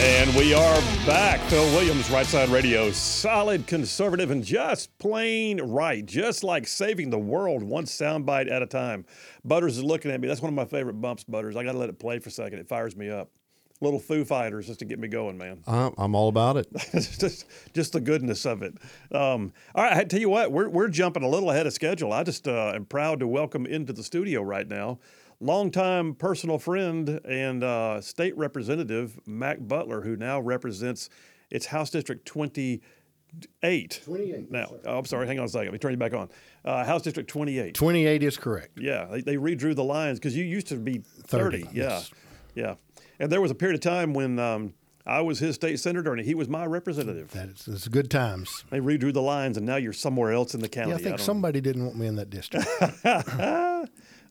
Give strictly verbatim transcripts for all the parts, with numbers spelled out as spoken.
And we are back. Phil Williams, Right Side Radio. Solid, conservative, and just plain right. Just like saving the world one soundbite at a time. Butters is looking at me. That's one of my favorite bumps, Butters. I got to let it play for a second. It fires me up. Little Foo Fighters just to get me going, man. Uh, I'm all about it. just, just the goodness of it. Um, all right, I tell you what, we're we're jumping a little ahead of schedule. I just uh, am proud to welcome into the studio right now longtime personal friend and uh, state representative Mac Butler, who now represents its House District twenty-eight. twenty-eight. Now, oh, I'm sorry, hang on a second. Let me turn you back on. Uh, House District twenty-eight. twenty-eight is correct. Yeah, they, they redrew the lines because you used to be thirty. thirty, Yeah, yes. yeah. And there was a period of time when um, I was his state senator and he was my representative. That is, it's good times. They redrew the lines, and now you're somewhere else in the county. Yeah, I think I don't- somebody didn't want me in that district. uh,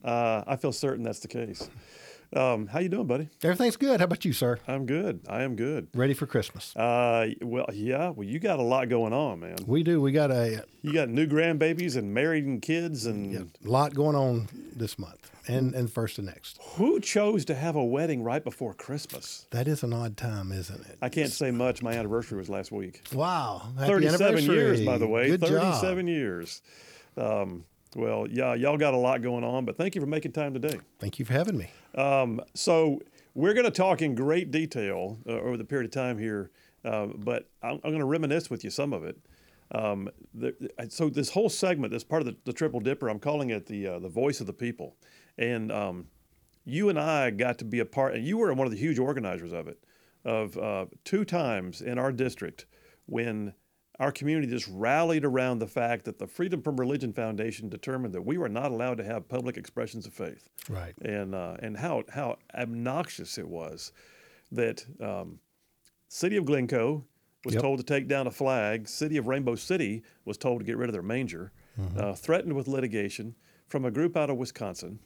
I feel certain that's the case. Um, how you doing, buddy? Everything's good. How about you, sir? I'm good. I am good. Ready for Christmas? Uh, well, yeah. Well, you got a lot going on, man. We do. We got a, You got new grandbabies and married and kids, and yeah, lot going on this month and, and first and next. who chose to have a wedding right before Christmas? That is an odd time, isn't it? I can't say much. My anniversary was last week. Wow. Happy thirty-seven anniversary. years, by the way. Good thirty-seven job. years. Um, well, yeah, y'all got a lot going on, but thank you for making time today. Thank you for having me. Um, so we're going to talk in great detail uh, over the period of time here, uh, but I'm, I'm going to reminisce with you some of it. Um, the, so this whole segment, this part of the, the Triple Dipper, I'm calling it the uh, the voice of the people, and um, you and I got to be a part, and you were one of the huge organizers of it, of uh, two times in our district when our community just rallied around the fact that the Freedom from Religion Foundation determined that we were not allowed to have public expressions of faith. Right. And uh, and how how obnoxious it was that um, City of Glencoe was Yep. told to take down a flag. City of Rainbow City was told to get rid of their manger, Mm-hmm. uh, threatened with litigation from a group out of Wisconsin.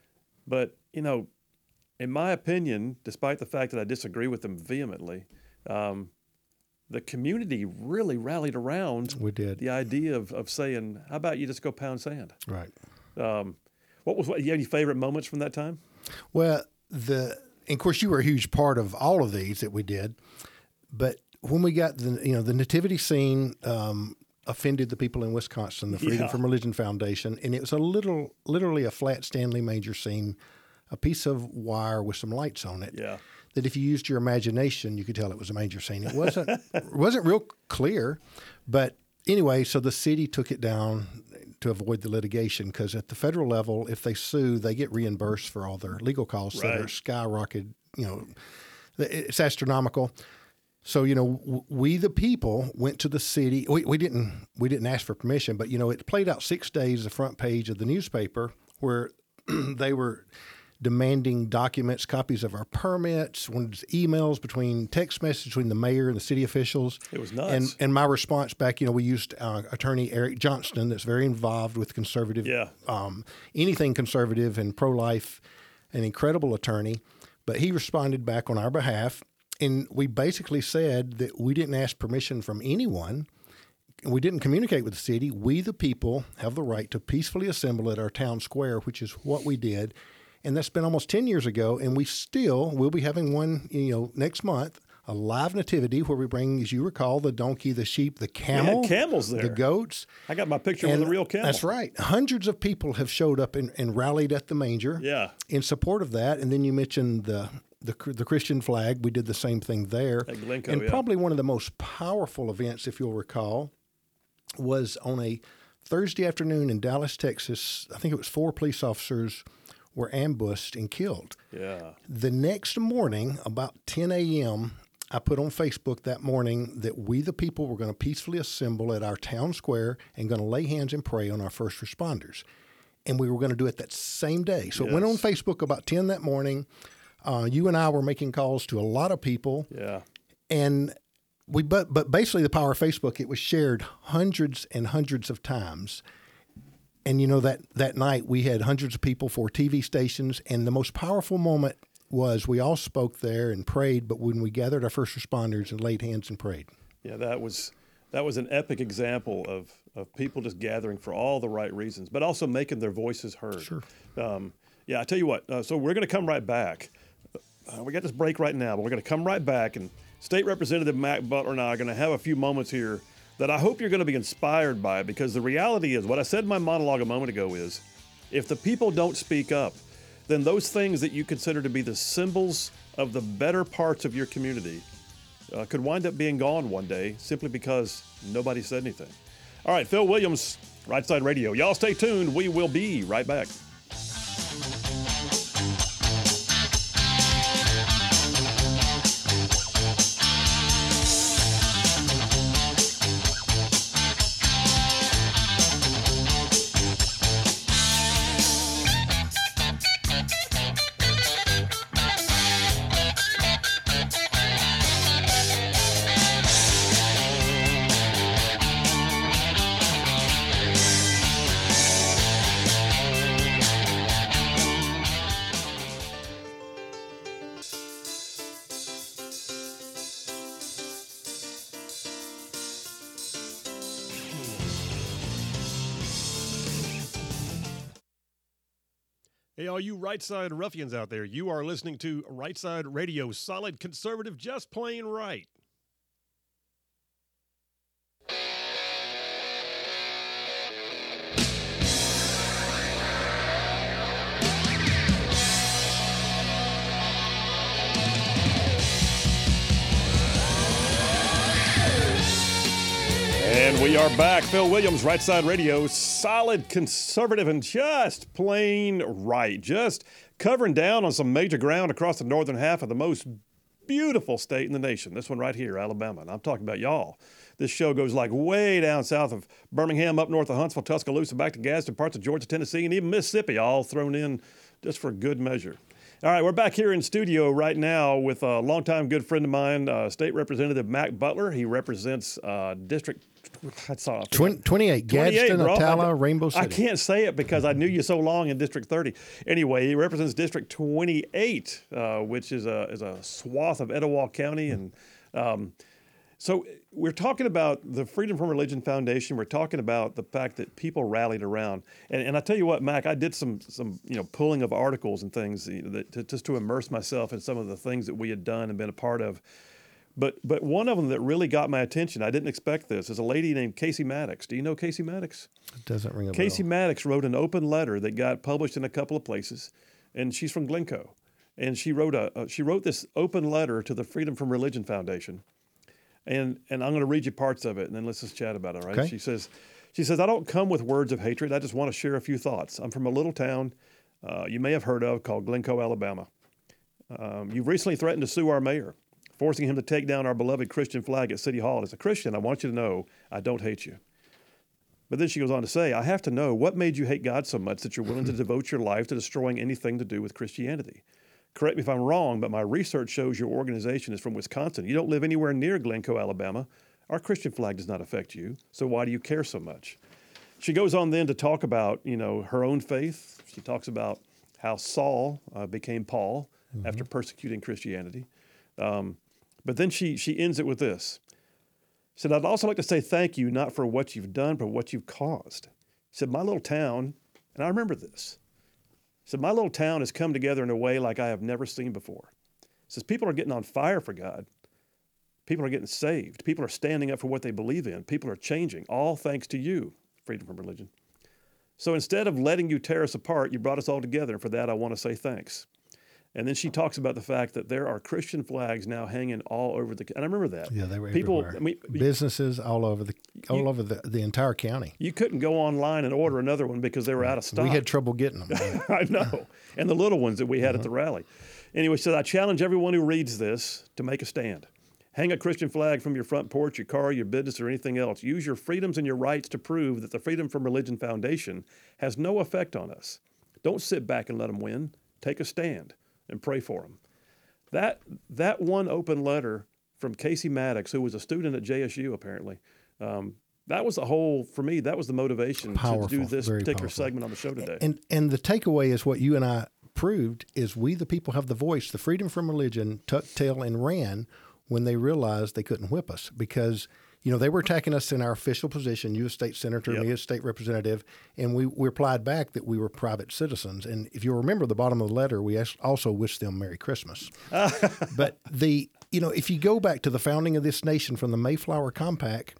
But, you know, in my opinion, despite the fact that I disagree with them vehemently, um, the community really rallied around We did. the idea of, of saying, how about you just go pound sand? Right. Um, what was what, you have any favorite moments from that time? Well, the and of course you were a huge part of all of these that we did, but when we got the you know the nativity scene um, offended the people in Wisconsin, the Freedom Yeah. from Religion Foundation, and it was a little literally a flat Stanley manger scene, a piece of wire with some lights on it. Yeah. That if you used your imagination, you could tell it was a manger scene. It wasn't it wasn't real clear, but anyway, so the city took it down to avoid the litigation because at the federal level, if they sue, they get reimbursed for all their legal costs that are Right. skyrocketed. You know, it's astronomical. So you know, w- we the people went to the city. We, we didn't we didn't ask for permission, but you know, it played out six days the front page of the newspaper where they were demanding documents, copies of our permits, wanted emails between text messages between the mayor and the city officials. It was nuts. And and my response back, you know, we used uh, attorney Eric Johnston, that's very involved with conservative, Yeah. um, anything conservative and pro-life, an incredible attorney. But he responded back on our behalf, and we basically said that we didn't ask permission from anyone. We didn't communicate with the city. We, the people, have the right to peacefully assemble at our town square, which is what we did. And that's been almost ten years ago, and we still will be having one, you know, next month, a live nativity where we bring, as you recall, the donkey, the sheep, the camel, had camels there. the goats. I got my picture with a real camel. That's right. Hundreds of people have showed up and, and rallied at the manger Yeah. in support of that. And then you mentioned the the, the Christian flag. We did the same thing there. At Glencoe, and yeah. probably one of the most powerful events, if you'll recall, was on a Thursday afternoon in Dallas, Texas. I think it was four police officers were ambushed and killed. Yeah. The next morning, about ten a.m., I put on Facebook that morning that we, the people, were going to peacefully assemble at our town square and going to lay hands and pray on our first responders. And we were going to do it that same day. So it went on Yes. Facebook about ten that morning. Uh, you and I were making calls to a lot of people. Yeah. And we, but, but basically the power of Facebook, it was shared hundreds and hundreds of times. And you know, that, that night we had hundreds of people for T V stations. And the most powerful moment was we all spoke there and prayed, but when we gathered our first responders and laid hands and prayed. Yeah, that was that was an epic example of, of people just gathering for all the right reasons, but also making their voices heard. Sure. Um, yeah, I tell you what. Uh, so we're going to come right back. Uh, we got this break right now, but we're going to come right back and State Representative Mac Butler and I are going to have a few moments here that I hope you're going to be inspired by, because the reality is, what I said in my monologue a moment ago is, if the people don't speak up, then those things that you consider to be the symbols of the better parts of your community uh, could wind up being gone one day simply because nobody said anything. All right, Phil Williams, Right Side Radio. Y'all stay tuned. We will be right back. Hey, all you right side ruffians out there, you are listening to Right Side Radio, solid conservative, just plain right. And we are back. Phil Williams, Right Side Radio, solid conservative and just plain right. Just covering down on some major ground across the northern half of the most beautiful state in the nation. This one right here, Alabama. And I'm talking about y'all. This show goes like way down south of Birmingham, up north of Huntsville, Tuscaloosa, back to Gadsden, parts of Georgia, Tennessee, and even Mississippi, all thrown in just for good measure. All right, we're back here in studio right now with a longtime good friend of mine, uh, State Representative Mac Butler. He represents uh, District That's all. twenty-eight, Gadsden, Attala, Rainbow City. I can't say it because I knew you so long in District thirty. Anyway, he represents District twenty-eight, uh, which is a is a swath of Etowah County. And um, so we're talking about the Freedom from Religion Foundation. We're talking about the fact that people rallied around. And, and I tell you what, Mac, I did some some you know pulling of articles and things you know, that, to, just to immerse myself in some of the things that we had done and been a part of. But but one of them that really got my attention, I didn't expect this, is a lady named Casey Maddox. Do you know Casey Maddox? It doesn't ring a Casey bell. Maddox wrote an open letter that got published in a couple of places, and she's from Glencoe. And she wrote a, a she wrote this open letter to the Freedom from Religion Foundation. And and I'm going to read you parts of it, and then let's just chat about it, all right? Okay. She says, she says, I don't come with words of hatred. I just want to share a few thoughts. I'm from a little town uh, you may have heard of called Glencoe, Alabama. Um, you've recently threatened to sue our mayor, forcing him to take down our beloved Christian flag at City Hall. As a Christian, I want you to know I don't hate you. But then she goes on to say, I have to know what made you hate God so much that you're willing to devote your life to destroying anything to do with Christianity. Correct me if I'm wrong, but my research shows your organization is from Wisconsin. You don't live anywhere near Glencoe, Alabama. Our Christian flag does not affect you, so why do you care so much? She goes on then to talk about, you know, her own faith. She talks about how Saul uh, became Paul mm-hmm. after persecuting Christianity. Um, But then she she ends it with this. She said, I'd also like to say thank you, not for what you've done, but what you've caused. She said, my little town, and I remember this. She said, my little town has come together in a way like I have never seen before. She says, people are getting on fire for God. People are getting saved. People are standing up for what they believe in. People are changing, all thanks to you, Freedom from Religion. So instead of letting you tear us apart, you brought us all together, and for that I want to say thanks. And then she talks about the fact that there are Christian flags now hanging all over the. And I remember that. Yeah, they were people. everywhere. I mean, businesses all over the all you, over the, the entire county. You couldn't go online and order another one because they were out of stock. We had trouble getting them. I know, and the little ones that we had uh-huh. at the rally. Anyway, so I challenge everyone who reads this to make a stand. Hang a Christian flag from your front porch, your car, your business, or anything else. Use your freedoms and your rights to prove that the Freedom from Religion Foundation has no effect on us. Don't sit back and let them win. Take a stand and pray for them. That that one open letter from Casey Maddox, who was a student at J S U apparently, um, that was the whole, for me, that was the motivation powerful, to do this particular powerful. segment on the show today. And and the takeaway is what you and I proved is we the people have the voice. The Freedom from Religion tucked tail and ran when they realized they couldn't whip us because, you know, they were attacking us in our official position, you as state senator, yep. me as state representative, and we, we replied back that we were private citizens. And if you remember the bottom of the letter, we also wished them Merry Christmas. But the you know, if you go back to the founding of this nation from the Mayflower Compact,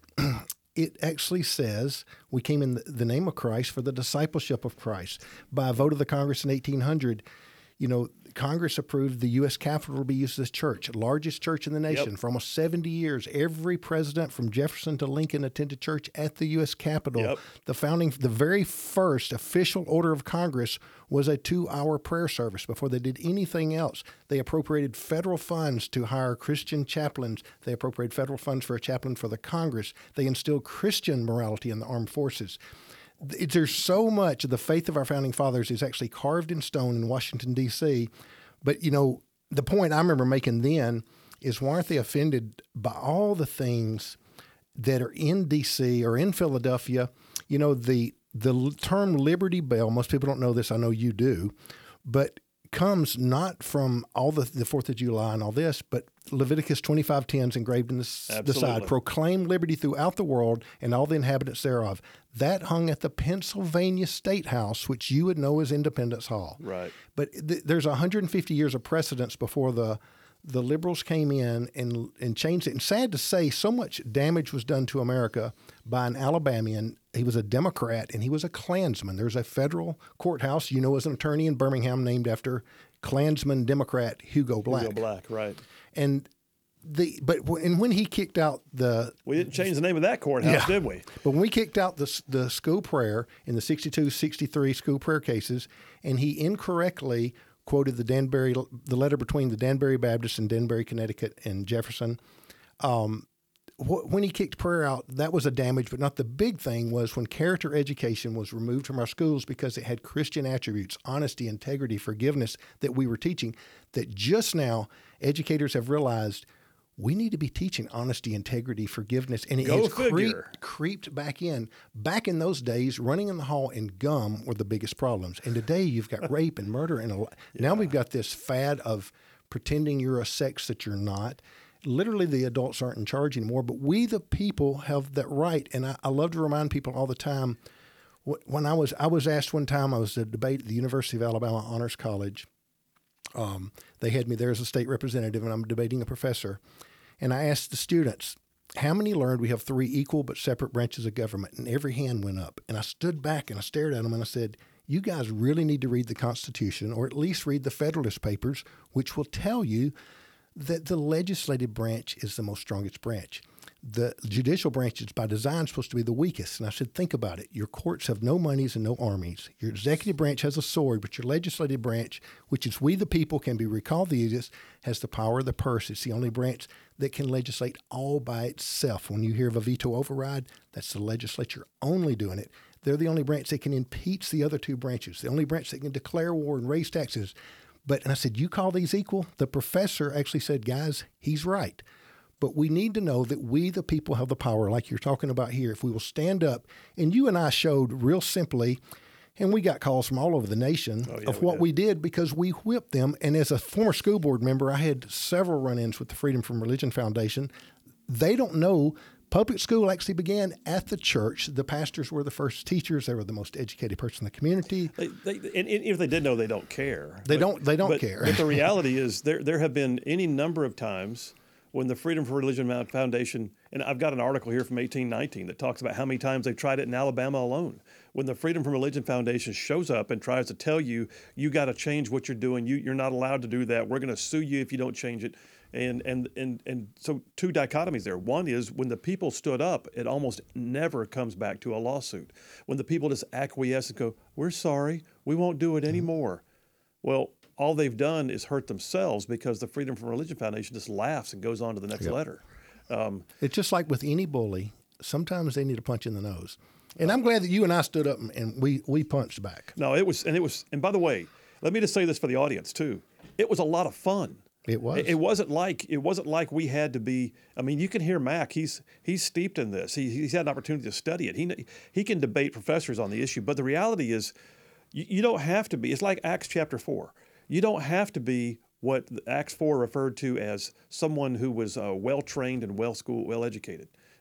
it actually says we came in the name of Christ for the discipleship of Christ. By a vote of the Congress in eighteen hundred, you know, Congress approved the U S Capitol to be used as church, largest church in the nation. Yep. For almost seventy years, every president from Jefferson to Lincoln attended church at the U S Capitol. Yep. The founding, the very first official order of Congress was a two-hour prayer service before they did anything else. They appropriated federal funds to hire Christian chaplains. They appropriated federal funds for a chaplain for the Congress. They instilled Christian morality in the armed forces. There's so much of the faith of our founding fathers is actually carved in stone in Washington, D C. But, you know, the point I remember making then is why aren't they offended by all the things that are in D C or in Philadelphia? You know, the the term Liberty Bell, most people don't know this, I know you do, but comes not from all the, the fourth of July and all this, but Leviticus twenty-five ten is engraved in the, the side. Proclaim liberty throughout the world and all the inhabitants thereof. That hung at the Pennsylvania State House, which you would know as Independence Hall. Right. But th- there's one hundred fifty years of precedence before the the liberals came in and and changed it. And sad to say, so much damage was done to America by an Alabamian. He was a Democrat and he was a Klansman. There's a federal courthouse, you know, as an attorney in Birmingham named after Klansman Democrat Hugo Black. Hugo Black, right. And the but and when he kicked out the We didn't change the name of that courthouse, Yeah. did we? But when we kicked out the the school prayer in the sixty-two sixty-three school prayer cases, and he incorrectly quoted the Danbury the letter between the Danbury Baptist and Danbury, Connecticut, and Jefferson. Um, wh- when he kicked prayer out, that was a damage, but not the big thing. Was when character education was removed from our schools because it had Christian attributes, honesty, integrity, forgiveness that we were teaching. That just now educators have realized we need to be teaching honesty, integrity, forgiveness, and it Go has figure. creeped, creeped back in. Back in those days, running in the hall and gum were the biggest problems. And today you've got rape and murder. And a, yeah. Now we've got this fad of pretending you're a sex that you're not. Literally, the adults aren't in charge anymore, but we, the people, have that right. And I, I love to remind people all the time. When I was, I was asked one time, I was at a debate at the University of Alabama Honors College. Um, they had me there as a state representative, and I'm debating a professor. And I asked the students, how many learned we have three equal but separate branches of government? And every hand went up. And I stood back and I stared at them and I said, you guys really need to read the Constitution, or at least read the Federalist Papers, which will tell you that the legislative branch is the most strongest branch. The judicial branch is by design supposed to be the weakest. And I said, think about it. Your courts have no monies and no armies. Your executive branch has a sword, but your legislative branch, which is we the people, can be recalled the easiest, has the power of the purse. It's the only branch that can legislate all by itself. When you hear of a veto override, that's the legislature only doing it. They're the only branch that can impeach the other two branches, the only branch that can declare war and raise taxes. But, and I said, you call these equal? The professor actually said, guys, he's right. But we need to know that we, the people, have the power, like you're talking about here. If we will stand up, and you and I showed real simply, and we got calls from all over the nation oh, yeah, of we what did. we did because we whipped them. And as a former school board member, I had several run-ins with the Freedom from Religion Foundation. They don't know public school actually began at the church. The pastors were the first teachers. They were the most educated person in the community. They, they, and, and if they did know, they don't care. They But- don't. They don't but, care. But the reality is, there there have been any number of times when the Freedom for Religion Foundation, and I've got an article here from eighteen nineteen that talks about how many times they've tried it in Alabama alone. When the Freedom from Religion Foundation shows up and tries to tell you, you got to change what you're doing, you, you're not allowed to do that, we're going to sue you if you don't change it. And, and, and, and so two dichotomies there. One is when the people stood up, it almost never comes back to a lawsuit. When the people just acquiesce and go, we're sorry, we won't do it anymore. Well, all they've done is hurt themselves because the Freedom from Religion Foundation just laughs and goes on to the next Yep. letter. Um, It's just like with any bully. Sometimes they need a punch in the nose. And I'm glad that you and I stood up and, and we, we punched back. no, it was, and it was, and by the way, let me just say this for the audience too. It was a lot of fun. It was. It, it wasn't like it wasn't like we had to be. I mean, you can hear Mac. He's he's steeped in this. He, he's had an opportunity to study it. He he can debate professors on the issue. But the reality is, you, you don't have to be. It's like Acts chapter four. You don't have to be what Acts four referred to as someone who was uh, well trained and well schooled, well educated.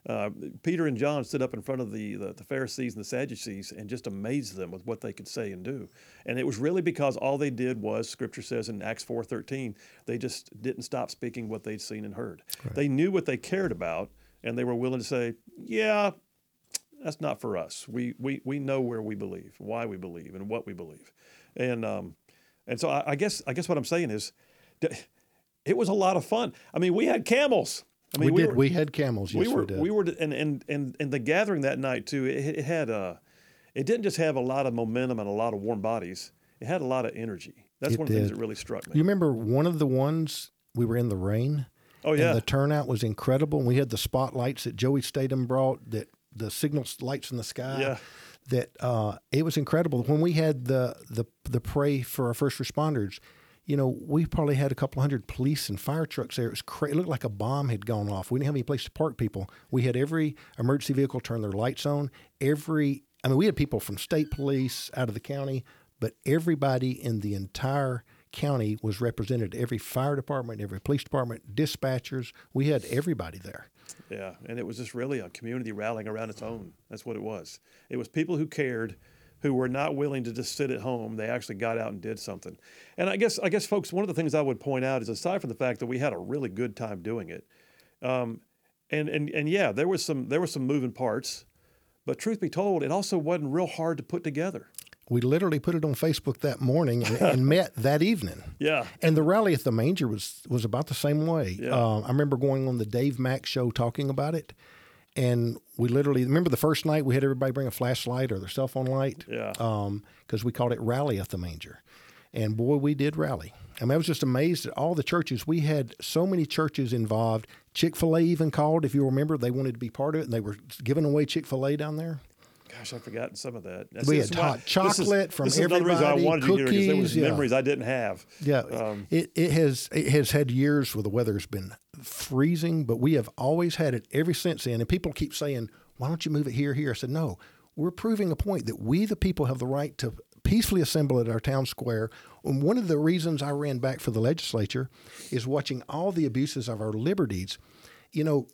Uh, Peter and John stood up in front of the, the the Pharisees and the Sadducees and just amazed them with what they could say and do. And it was really because all they did was, Scripture says in Acts four thirteen, they just didn't stop speaking what they'd seen and heard. Right. They knew what they cared about, and they were willing to say, yeah, that's not for us. We we we know where we believe, why we believe, and what we believe. And um, and so I, I guess I guess what I'm saying is, it was a lot of fun. I mean, we had camels. I mean, we, we did. Were, we had camels. Yes, we were. We, did. we were, and and and and the gathering that night too. It, it had a, it didn't just have a lot of momentum and a lot of warm bodies. It had a lot of energy. That's it one of the did. things that really struck me. You remember one of the ones we were in the rain. Oh yeah. And the turnout was incredible. And we had the spotlights that Joey Statham brought. That the signal lights in the sky. Yeah. That uh, it was incredible. When we had the the the pray for our first responders, you know, we probably had a couple hundred police and fire trucks there. It was cra- it looked like a bomb had gone off. We didn't have any place to park people. We had every emergency vehicle turn their lights on. Every, I mean, we had people from state police, out of the county, but everybody in the entire county was represented. Every fire department, every police department, dispatchers. We had everybody there. Yeah, and it was just really a community rallying around its own. That's what it was. It was people who cared, who were not willing to just sit at home. They actually got out and did something. And I guess, I guess, folks, one of the things I would point out is, aside from the fact that we had a really good time doing it, um, and and and yeah, there was some there was some moving parts, but truth be told, it also wasn't real hard to put together. We literally put it on Facebook that morning and, and met that evening. Yeah. And the rally at the manger was was about the same way. Yeah. Uh, I remember going on the Dave Mack show talking about it. And we literally, remember the first night we had everybody bring a flashlight or their cell phone light? Yeah. Um, because we called it Rally at the Manger. And boy, we did rally. I mean, I was just amazed at all the churches. We had so many churches involved. Chick-fil-A even called, if you remember, they wanted to be part of it, and they were giving away Chick-fil-A down there. Gosh, I've forgotten some of that. That's, we this had is why- hot chocolate this is, from this is another reason I everybody, wanted you here, because there was cookies, yeah. memories I didn't have. Yeah, Um, it, it has it has had years where the weather's been freezing, but we have always had it ever since then. And people keep saying, why don't you move it here, here? I said, no, we're proving a point that we, the people, have the right to peacefully assemble at our town square. And one of the reasons I ran back for the legislature is watching all the abuses of our liberties. You know,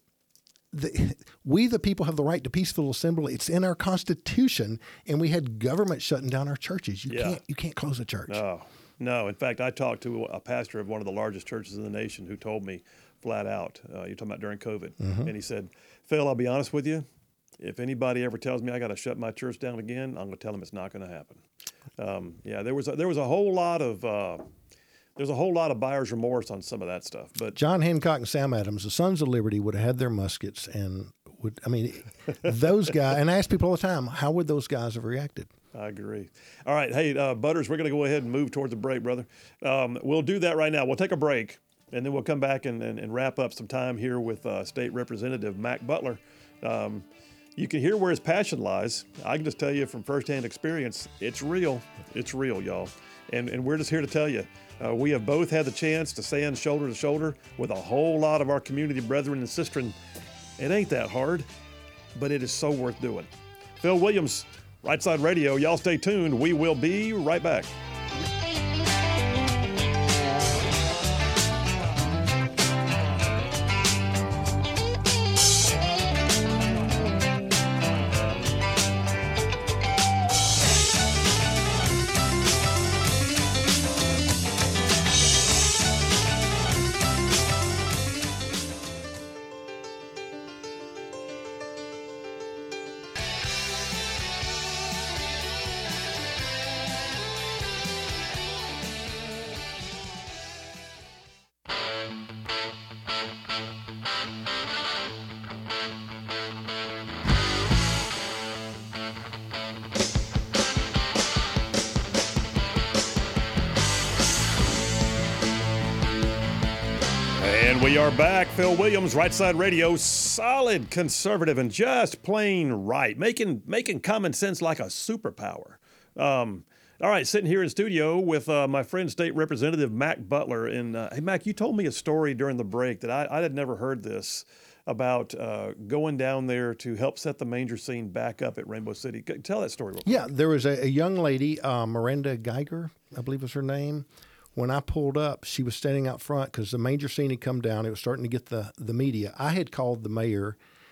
the, we, the people, have the right to peaceful assembly. It's in our Constitution, and we had government shutting down our churches. You Yeah. can't you can't close a church. No, no. In fact, I talked to a pastor of one of the largest churches in the nation who told me flat out, uh, you're talking about during COVID, Mm-hmm. and he said, Phil, I'll be honest with you. If anybody ever tells me I got to shut my church down again, I'm going to tell them it's not going to happen. Um, yeah, there was a, there was a whole lot of uh, there's a whole lot of buyer's remorse on some of that stuff. But John Hancock and Sam Adams, the Sons of Liberty, would have had their muskets, and would I mean, those guys. And I ask people all the time, how would those guys have reacted? I agree. All right, hey uh, Butters, we're going to go ahead and move towards the break, brother. Um, we'll do that right now. We'll take a break, and then we'll come back and, and, and wrap up some time here with uh, State Representative Mac Butler. Um, You can hear where his passion lies. I can just tell you from firsthand experience, it's real. It's real, y'all. And and we're just here to tell you, uh, we have both had the chance to stand shoulder to shoulder with a whole lot of our community brethren and sistren. It ain't that hard, but it is so worth doing. Phil Williams, Right Side Radio. Y'all stay tuned. We will be right back. And we are back. Phil Williams, Right Side Radio, solid conservative and just plain right, making making common sense like a superpower. Um, all right, sitting here in studio with uh, my friend, State Representative Mac Butler. And uh, hey, Mac, you told me a story during the break that I, I had never heard this about uh, going down there to help set the manger scene back up at Rainbow City. Tell that story real quick. Yeah, there was a, a young lady, uh, Miranda Geiger, I believe was her name. When I pulled up, she was standing out front because the manger scene had come down. It was starting to get the, the media. I had called the mayor,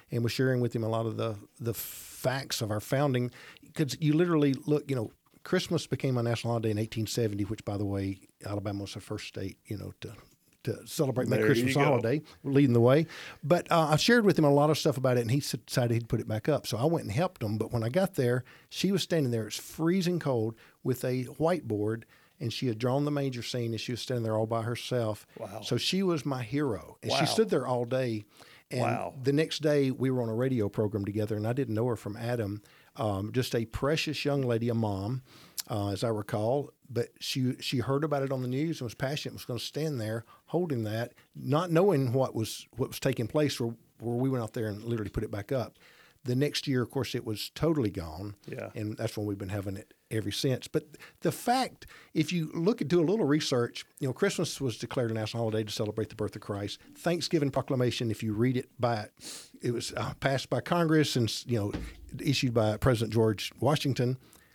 and was sharing with him a lot of the the facts of our founding. Because you literally look, you know, Christmas became a national holiday in eighteen seventy, which, by the way, Alabama was the first state, you know, to to celebrate that Christmas holiday, leading the way. But uh, I shared with him a lot of stuff about it, and he decided he'd put it back up. So I went and helped him. But when I got there, she was standing there. It's freezing cold with a whiteboard, and she had drawn the manger scene, and she was standing there all by herself. Wow. So she was my hero. And Wow. she stood there all day. And Wow. the next day, we were on a radio program together, and I didn't know her from Adam. Um, just a precious young lady, a mom, uh, as I recall. But she she heard about it on the news and was passionate, was going to stand there holding that, not knowing what was what was taking place, where, where we went out there and literally put it back up. The next year, of course, it was totally gone. Yeah. And that's when we've been having it ever since. But the fact, if you look at do a little research, you know, Christmas was declared a national holiday to celebrate the birth of Christ. Thanksgiving Proclamation, if you read it by, it was uh, passed by Congress and, you know, issued by President George Washington,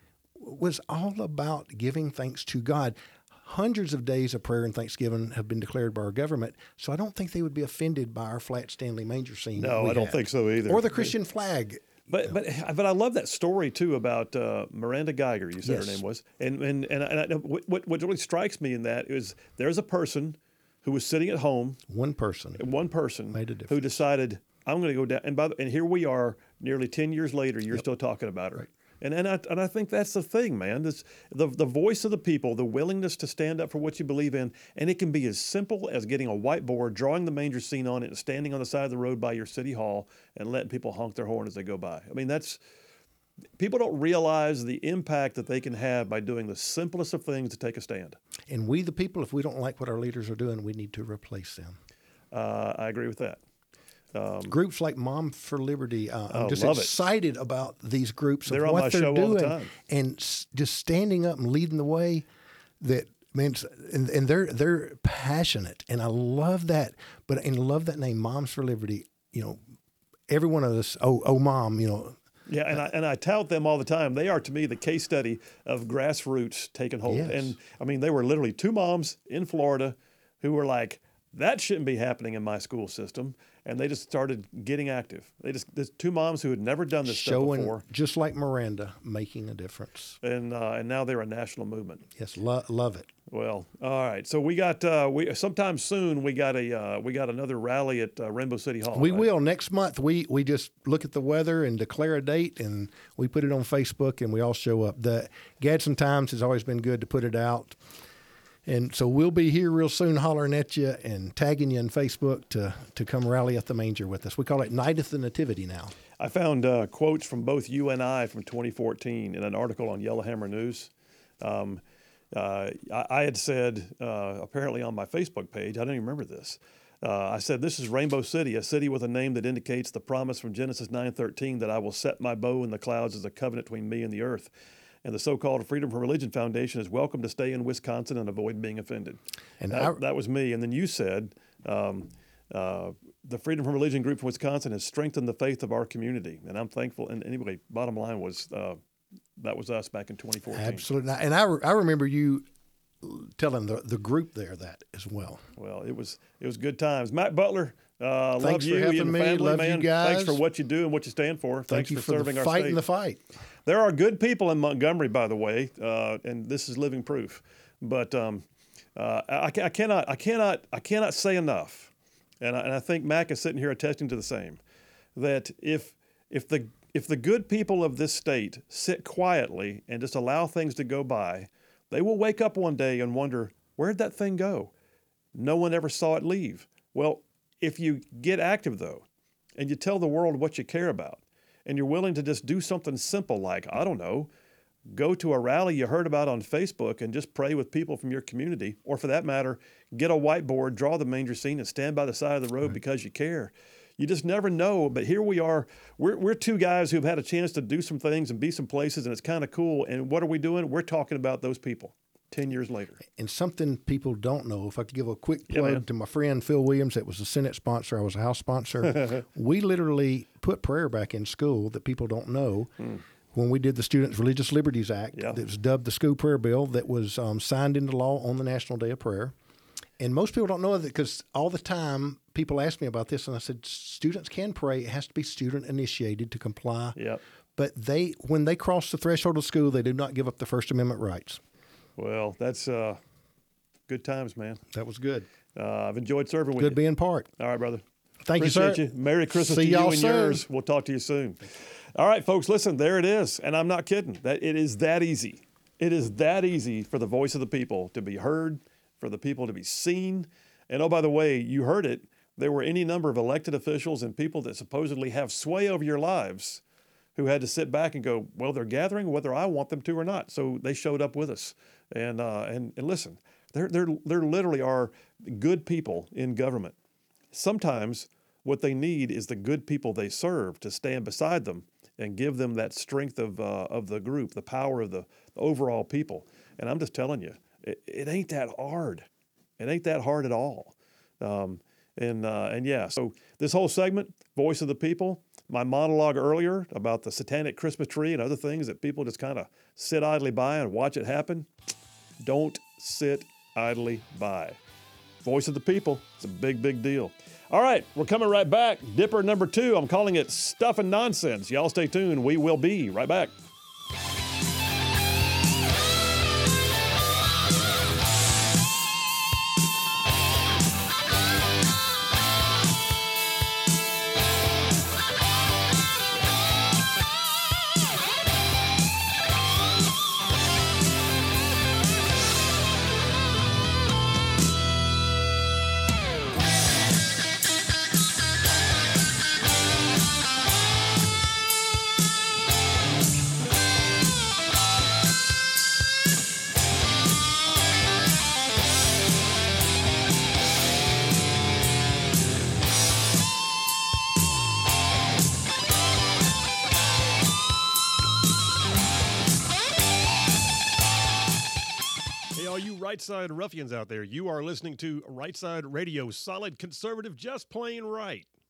was all about giving thanks to God. Hundreds of days of prayer and thanksgiving have been declared by our government, so I don't think they would be offended by our flat Stanley manger scene. No, I don't think so either. Or the Christian flag. But but but I love that story too about uh, Miranda Geiger. You said Yes. her name was, and and and, and I, what what really strikes me in that is there's a person who was sitting at home, One person. one person Made a difference. who decided I'm going to go down, and by the, and here we are, nearly ten years later, you're still talking about her. Right. And and I and I think that's the thing, man. This, the the voice of the people, the willingness to stand up for what you believe in, and it can be as simple as getting a whiteboard, drawing the manger scene on it, and standing on the side of the road by your city hall and letting people honk their horn as they go by. I mean, that's people don't realize the impact that they can have by doing the simplest of things to take a stand. And we, the people, if we don't like what our leaders are doing, we need to replace them. Uh, I agree with that. Groups like Mom for Liberty, uh, I'm Oh, just love it. excited about these groups They're of on what my they're show all doing, the time. and s- just standing up and leading the way. That means, and, and they're they're passionate, and I love that. But and love that name, Moms for Liberty. You know, every one of us. Oh, oh, mom. You know, Yeah, and I and I tout them all the time. They are to me the case study of grassroots taking hold. Yes. And I mean, they were literally two moms in Florida who were like, that shouldn't be happening in my school system, and they just started getting active. They just there's two moms who had never done this stuff showing before, just like Miranda, making a difference. and uh, and now they're a national movement. Yes, lo- love it. Well, all right. So we got uh, we sometime soon we got a uh, we got another rally at uh, Rainbow City Hall. We right? will next month. We we just look at the weather and declare a date, and we put it on Facebook, and we all show up. The Gadsden Times has always been good to put it out, and so we'll be here real soon, hollering at you and tagging you on Facebook to to come rally at the manger with us. We call it Night of the Nativity now. I found uh, quotes from both you and I from twenty fourteen in an article on Yellowhammer News. Um, uh, I, I had said, uh, apparently on my Facebook page, I don't even remember this. Uh, I said, this is Rainbow City, a city with a name that indicates the promise from Genesis nine thirteen that I will set my bow in the clouds as a covenant between me and the earth. And the so-called Freedom from Religion Foundation is welcome to stay in Wisconsin and avoid being offended. And that, I- that was me. And then you said, um, uh, the Freedom from Religion group from Wisconsin has strengthened the faith of our community. And I'm thankful. And anyway, bottom line was uh, that was us back in twenty fourteen. Absolutely, and I, re- I remember you telling the the group there that as well. Well, it was it was good times. Matt Butler, uh, love Thanks for you, having you and the me. family, Love you man. guys. Thanks for what you do and what you stand for. Thank Thanks you for for serving the our fight state. and the fight. There are good people in Montgomery, by the way, uh, and this is living proof. But um, uh, I, I cannot, I cannot, I cannot say enough, and I, and I think Mac is sitting here attesting to the same. That if if the if the good people of this state sit quietly and just allow things to go by, they will wake up one day and wonder, where'd that thing go? No one ever saw it leave. Well, if you get active though, and you tell the world what you care about, and you're willing to just do something simple like, I don't know, go to a rally you heard about on Facebook and just pray with people from your community, or for that matter, get a whiteboard, draw the manger scene, and stand by the side of the road because you care. You just never know. But here we are. We're, we're two guys who've had a chance to do some things and be some places, and it's kind of cool. And what are we doing? We're talking about those people ten years later. And something people don't know, if I could give a quick Yeah, plug man. to my friend Phil Williams, that was a Senate sponsor, I was a House sponsor. We literally put prayer back in school that people don't know. Mm. When we did the Students' Religious Liberties Act, Yeah. that was dubbed the school prayer bill, that was um, signed into law on the National Day of Prayer. And most people don't know that because all the time people ask me about this, and I said students can pray. It has to be student initiated to comply. Yep. But they, when they cross the threshold of school, they do not give up the First Amendment rights. Well, that's uh, good times, man. That was good. Uh, I've enjoyed serving with Good you. being part. All right, brother. Thank Appreciate you, sir. you. Merry Christmas See to you y'all and soon. yours. We'll talk to you soon. All right, folks, listen, there it is. And I'm not kidding. That it is that easy. It is that easy for the voice of the people to be heard, for the people to be seen. And oh, by the way, you heard it. There were any number of elected officials and people that supposedly have sway over your lives who had to sit back and go, well, they're gathering whether I want them to or not. So they showed up with us. And uh, and, and listen, there there there literally are good people in government. Sometimes what they need is the good people they serve to stand beside them and give them that strength of uh, of the group, the power of the overall people. And I'm just telling you, it, it ain't that hard. It ain't that hard at all. Um, and uh, and yeah, so this whole segment, Voice of the People, my monologue earlier about the satanic Christmas tree and other things that people just kind of sit idly by and watch it happen. Don't sit idly by. Voice of the People, it's a big, big deal. All right, we're coming right back. Dipper number two, I'm calling it Stuff and Nonsense. Y'all stay tuned. We will be right back. All you right side ruffians out there, you are listening to Right Side Radio, solid conservative, just plain right.